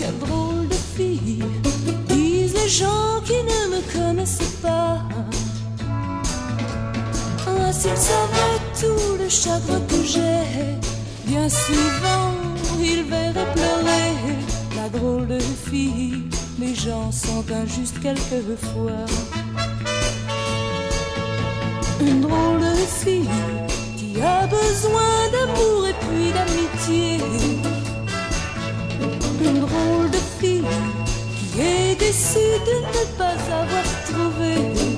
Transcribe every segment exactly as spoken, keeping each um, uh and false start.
quelle drôle de fille, disent les gens qui ne me connaissent pas. Ah, s'ils savaient tout le chagrin que j'ai, bien souvent ils verraient pleurer la drôle de fille. Les gens sont injustes quelquefois. Une drôle de fille qui a besoin d'amour et puis d'amitié. Une drôle de fille qui est déçue de ne pas avoir trouvé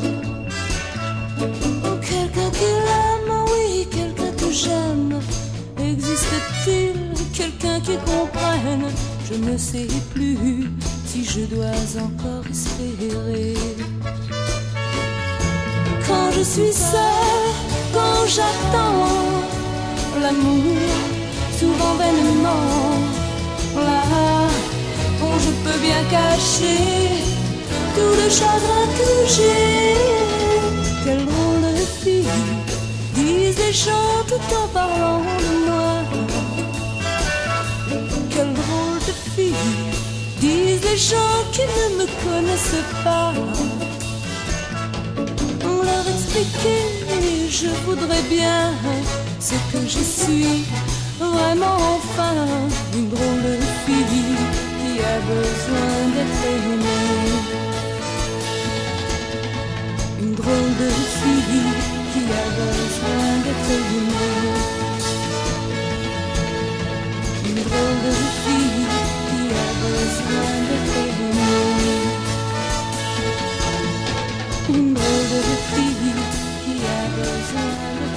oh, quelqu'un qui l'aime, oui, quelqu'un que j'aime. Existe-t-il quelqu'un qui comprenne? Je ne sais plus si je dois encore espérer. Quand je suis seule, quand j'attends l'amour, souvent vainement, là où je peux bien cacher tout le chagrin que j'ai. Quelle drôle de fille, disent les gens tout en parlant de moi. Quelle drôle de fille, disent les gens qui ne me connaissent pas. On leur expliquer, je voudrais bien ce que je suis, vraiment enfin, une drôle de fille qui a besoin d'être aimée. Une drôle de fille qui a besoin d'être aimée. Une drôle de fille qui a besoin d'être aimée. Une drôle de fille qui a besoin de